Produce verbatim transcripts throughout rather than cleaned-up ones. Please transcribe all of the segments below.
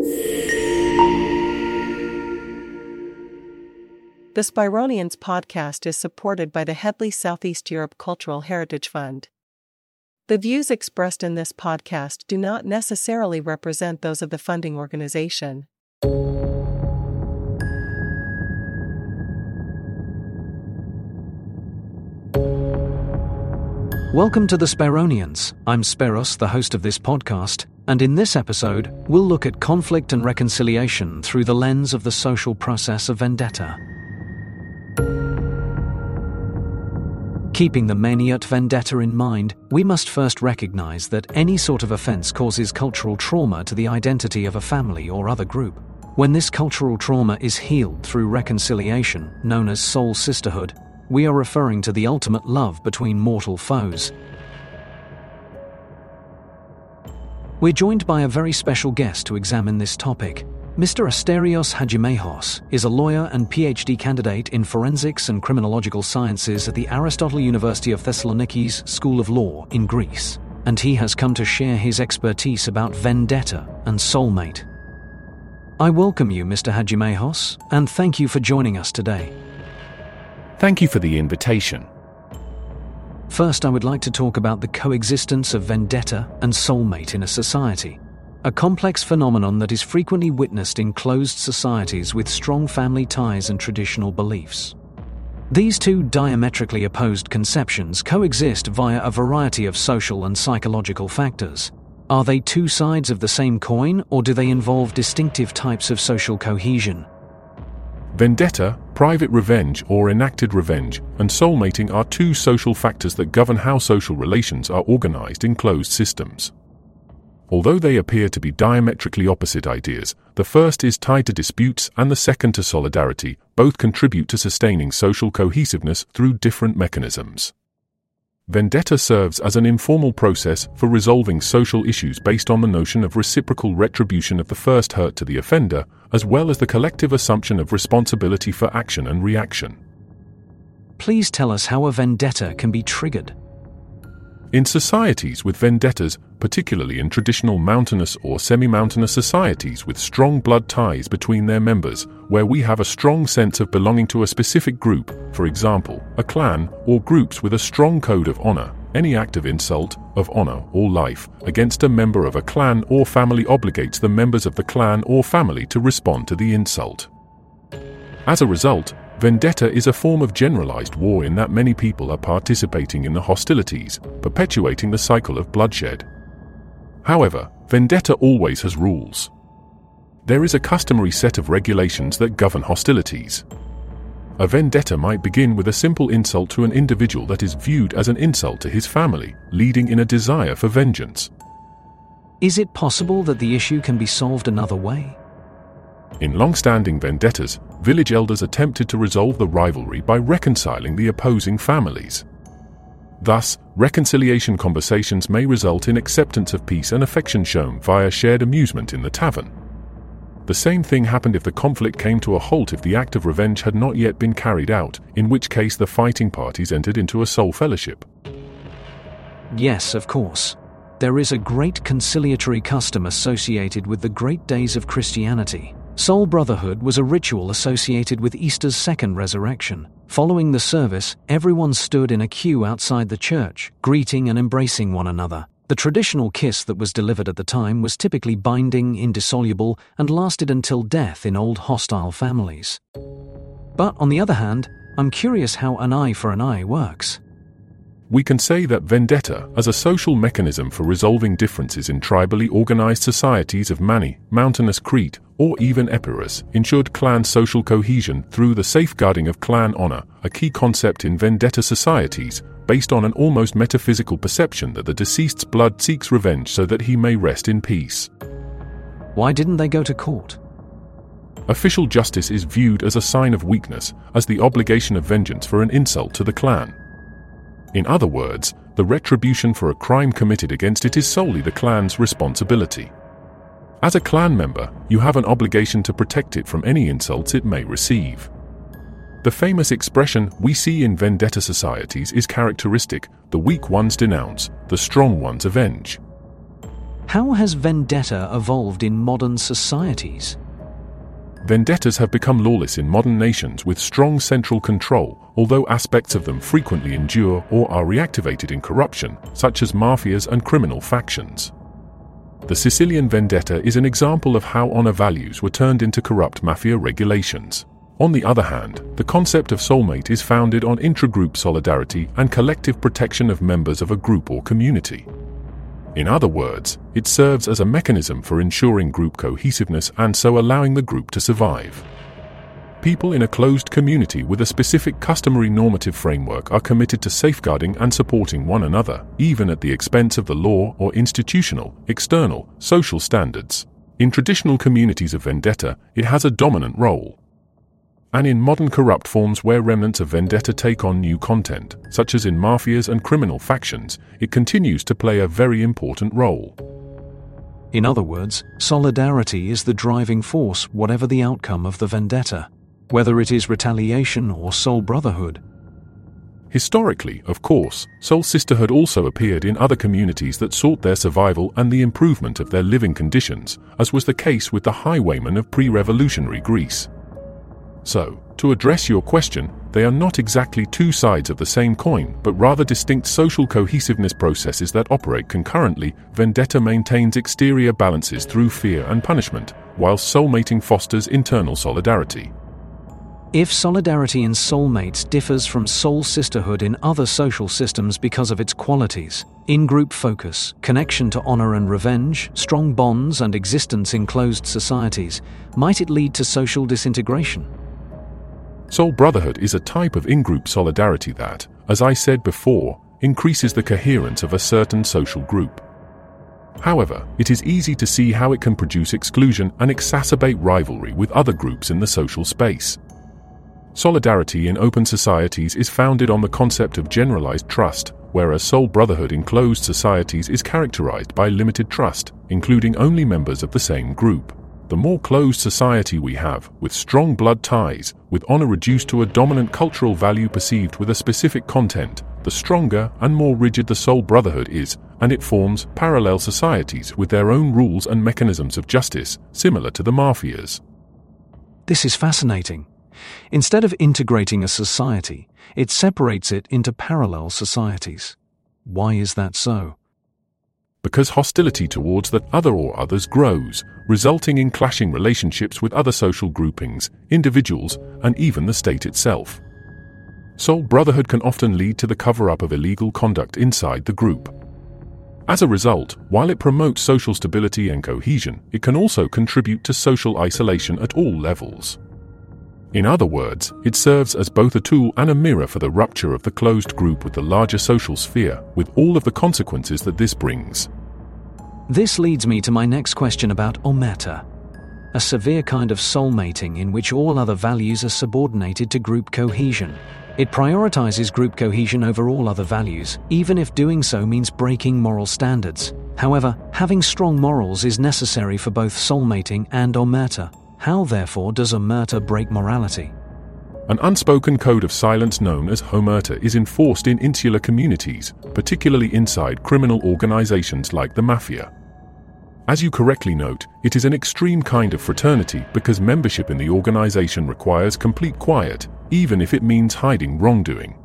The Spironians podcast is supported by the Headley Southeast Europe Cultural Heritage Fund. The views expressed in this podcast do not necessarily represent those of the funding organization. Welcome to the Spironians. I'm Spiros, the host of this podcast, and in this episode, we'll look at conflict and reconciliation through the lens of the social process of vendetta. Keeping the Maeneiot vendetta in mind, we must first recognize that any sort of offense causes cultural trauma to the identity of a family or other group. When this cultural trauma is healed through reconciliation, known as soul sisterhood, we are referring to the ultimate love between mortal foes. We're joined by a very special guest to examine this topic. Mister Asterios Hadjimehos is a lawyer and PhD candidate in forensics and criminological sciences at the Aristotle University of Thessaloniki's School of Law in Greece, and he has come to share his expertise about vendetta and soulmate. I welcome you, Mister Hadjimehos, and thank you for joining us today. Thank you for the invitation. First, I would like to talk about the coexistence of vendetta and soulmate in a society. A complex phenomenon that is frequently witnessed in closed societies with strong family ties and traditional beliefs. These two diametrically opposed conceptions coexist via a variety of social and psychological factors. Are they two sides of the same coin, or do they involve distinctive types of social cohesion? Vendetta, private revenge or enacted revenge, and soulmating are two social factors that govern how social relations are organized in closed systems. Although they appear to be diametrically opposite ideas, the first is tied to disputes and the second to solidarity. Both contribute to sustaining social cohesiveness through different mechanisms. Vendetta serves as an informal process for resolving social issues based on the notion of reciprocal retribution of the first hurt to the offender, as well as the collective assumption of responsibility for action and reaction. Please tell us how a vendetta can be triggered. In societies with vendettas, particularly in traditional mountainous or semi-mountainous societies with strong blood ties between their members, where we have a strong sense of belonging to a specific group, for example, a clan, or groups with a strong code of honor, any act of insult, of honor, or life against a member of a clan or family obligates the members of the clan or family to respond to the insult. As a result, vendetta is a form of generalized war in that many people are participating in the hostilities, perpetuating the cycle of bloodshed. However, vendetta always has rules. There is a customary set of regulations that govern hostilities. A vendetta might begin with a simple insult to an individual that is viewed as an insult to his family, leading in a desire for vengeance. Is it possible that the issue can be solved another way? In long-standing vendettas, village elders attempted to resolve the rivalry by reconciling the opposing families. Thus, reconciliation conversations may result in acceptance of peace and affection shown via shared amusement in the tavern. The same thing happened if the conflict came to a halt if the act of revenge had not yet been carried out, in which case the fighting parties entered into a soul fellowship. Yes, of course. There is a great conciliatory custom associated with the great days of Christianity. Soul brotherhood was a ritual associated with Easter's second resurrection. Following the service, everyone stood in a queue outside the church, greeting and embracing one another. The traditional kiss that was delivered at the time was typically binding, indissoluble, and lasted until death in old hostile families. But on the other hand, I'm curious how an eye for an eye works. We can say that vendetta, as a social mechanism for resolving differences in tribally organized societies of Mani, mountainous Crete, or even Epirus, ensured clan social cohesion through the safeguarding of clan honor, a key concept in vendetta societies, based on an almost metaphysical perception that the deceased's blood seeks revenge so that he may rest in peace. Why didn't they go to court? Official justice is viewed as a sign of weakness, as the obligation of vengeance for an insult to the clan. In other words, the retribution for a crime committed against it is solely the clan's responsibility. As a clan member, you have an obligation to protect it from any insults it may receive. The famous expression we see in vendetta societies is characteristic: the weak ones denounce, the strong ones avenge. How has vendetta evolved in modern societies? Vendettas have become lawless in modern nations with strong central control, although aspects of them frequently endure or are reactivated in corruption, such as mafias and criminal factions. The Sicilian vendetta is an example of how honor values were turned into corrupt mafia regulations. On the other hand, the concept of soulmate is founded on intragroup solidarity and collective protection of members of a group or community. In other words, it serves as a mechanism for ensuring group cohesiveness and so allowing the group to survive. People in a closed community with a specific customary normative framework are committed to safeguarding and supporting one another, even at the expense of the law or institutional, external, social standards. In traditional communities of vendetta, it has a dominant role. And in modern corrupt forms where remnants of vendetta take on new content, such as in mafias and criminal factions, it continues to play a very important role. In other words, solidarity is the driving force whatever the outcome of the vendetta, whether it is retaliation or soul brotherhood. Historically, of course, soul sisterhood also appeared in other communities that sought their survival and the improvement of their living conditions, as was the case with the highwaymen of pre-revolutionary Greece. So, to address your question, they are not exactly two sides of the same coin, but rather distinct social cohesiveness processes that operate concurrently. Vendetta maintains exterior balances through fear and punishment, while soulmating fosters internal solidarity. If solidarity in soulmates differs from soul sisterhood in other social systems because of its qualities, in-group focus, connection to honor and revenge, strong bonds and existence in closed societies, might it lead to social disintegration? Soul brotherhood is a type of in-group solidarity that, as I said before, increases the coherence of a certain social group. However, it is easy to see how it can produce exclusion and exacerbate rivalry with other groups in the social space. Solidarity in open societies is founded on the concept of generalized trust, whereas soul brotherhood in closed societies is characterized by limited trust, including only members of the same group. The more closed society we have, with strong blood ties, with honor reduced to a dominant cultural value perceived with a specific content, the stronger and more rigid the soul brotherhood is, and it forms parallel societies with their own rules and mechanisms of justice, similar to the mafias. This is fascinating. Instead of integrating a society, it separates it into parallel societies. Why is that so? Because hostility towards that other or others grows, resulting in clashing relationships with other social groupings, individuals, and even the state itself. Soul brotherhood can often lead to the cover-up of illegal conduct inside the group. As a result, while it promotes social stability and cohesion, it can also contribute to social isolation at all levels. In other words, it serves as both a tool and a mirror for the rupture of the closed group with the larger social sphere, with all of the consequences that this brings. This leads me to my next question about omerta, a severe kind of soulmating in which all other values are subordinated to group cohesion. It prioritizes group cohesion over all other values, even if doing so means breaking moral standards. However, having strong morals is necessary for both soulmating and omerta. How, therefore, does omerta break morality? An unspoken code of silence known as omerta is enforced in insular communities, particularly inside criminal organizations like the mafia. As you correctly note, it is an extreme kind of fraternity because membership in the organization requires complete quiet, even if it means hiding wrongdoing.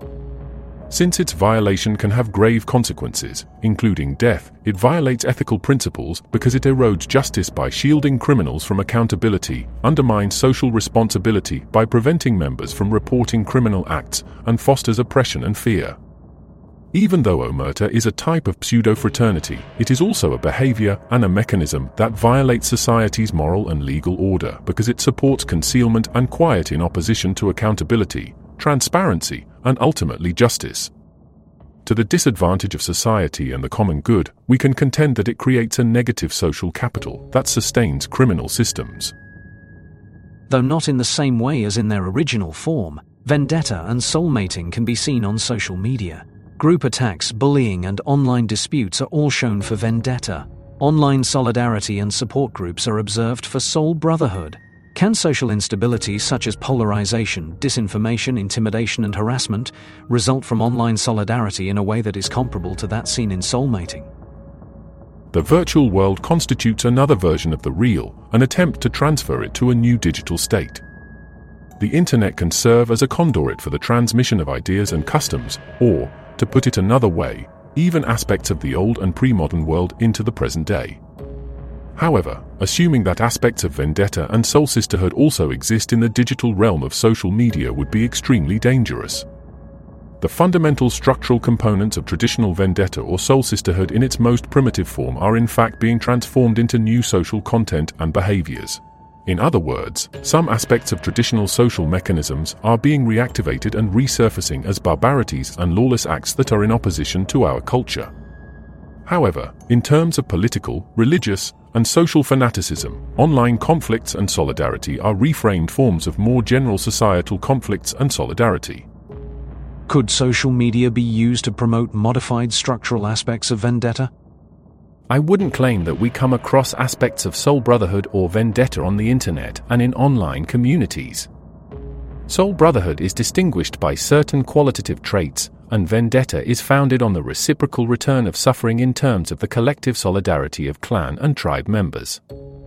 Since its violation can have grave consequences, including death, it violates ethical principles because it erodes justice by shielding criminals from accountability, undermines social responsibility by preventing members from reporting criminal acts, and fosters oppression and fear. Even though omerta is a type of pseudo-fraternity, it is also a behavior and a mechanism that violates society's moral and legal order because it supports concealment and quiet in opposition to accountability, transparency, and ultimately justice. To the disadvantage of society and the common good, we can contend that it creates a negative social capital that sustains criminal systems. Though not in the same way as in their original form, vendetta and soulmating can be seen on social media. Group attacks, bullying, and online disputes are all shown for vendetta. Online solidarity and support groups are observed for soul brotherhood. Can social instability such as polarization, disinformation, intimidation, and harassment result from online solidarity in a way that is comparable to that seen in soulmating? The virtual world constitutes another version of the real, an attempt to transfer it to a new digital state. The internet can serve as a conduit for the transmission of ideas and customs, or, to put it another way, even aspects of the old and pre-modern world into the present day. However, assuming that aspects of vendetta and soul sisterhood also exist in the digital realm of social media would be extremely dangerous. The fundamental structural components of traditional vendetta or soul sisterhood in its most primitive form are in fact being transformed into new social content and behaviors. In other words, some aspects of traditional social mechanisms are being reactivated and resurfacing as barbarities and lawless acts that are in opposition to our culture. However, in terms of political, religious, and social fanaticism, online conflicts and solidarity are reframed forms of more general societal conflicts and solidarity. Could social media be used to promote modified structural aspects of vendetta? I wouldn't claim that we come across aspects of soul brotherhood or vendetta on the internet and in online communities. Soul brotherhood is distinguished by certain qualitative traits, and vendetta is founded on the reciprocal return of suffering in terms of the collective solidarity of clan and tribe members.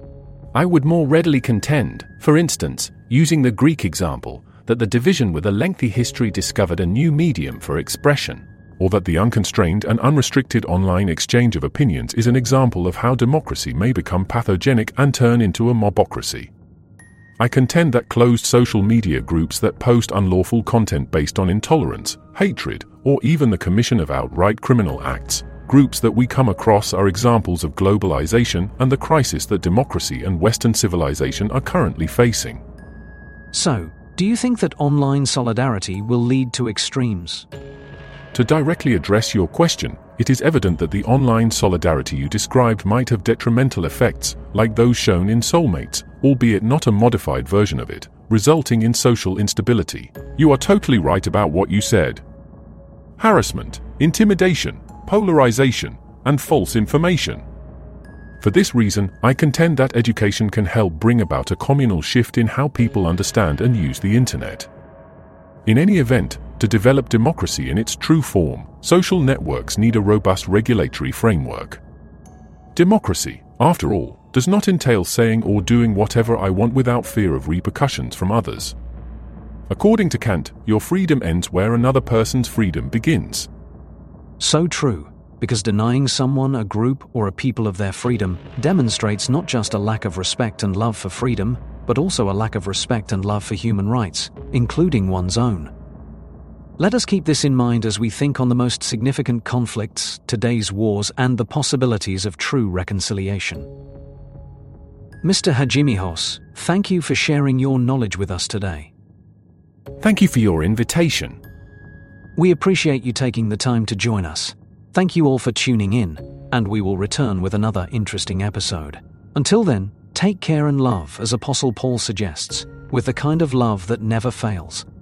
I would more readily contend, for instance, using the Greek example, that the division with a lengthy history discovered a new medium for expression, or that the unconstrained and unrestricted online exchange of opinions is an example of how democracy may become pathogenic and turn into a mobocracy. I contend that closed social media groups that post unlawful content based on intolerance, hatred, or even the commission of outright criminal acts, groups that we come across are examples of globalization and the crisis that democracy and Western civilization are currently facing. So, do you think that online solidarity will lead to extremes? To directly address your question, it is evident that the online solidarity you described might have detrimental effects, like those shown in Soulmates, albeit not a modified version of it, resulting in social instability. You are totally right about what you said. Harassment, intimidation, polarization, and false information. For this reason, I contend that education can help bring about a communal shift in how people understand and use the internet. In any event, to develop democracy in its true form, social networks need a robust regulatory framework. Democracy, after all, does not entail saying or doing whatever I want without fear of repercussions from others. According to Kant, your freedom ends where another person's freedom begins. So true. Because denying someone, a group, or a people of their freedom demonstrates not just a lack of respect and love for freedom, but also a lack of respect and love for human rights, including one's own. Let us keep this in mind as we think on the most significant conflicts, today's wars, and the possibilities of true reconciliation. Mister Hadjimihos, thank you for sharing your knowledge with us today. Thank you for your invitation. We appreciate you taking the time to join us. Thank you all for tuning in, and we will return with another interesting episode. Until then, take care and love, as Apostle Paul suggests, with the kind of love that never fails.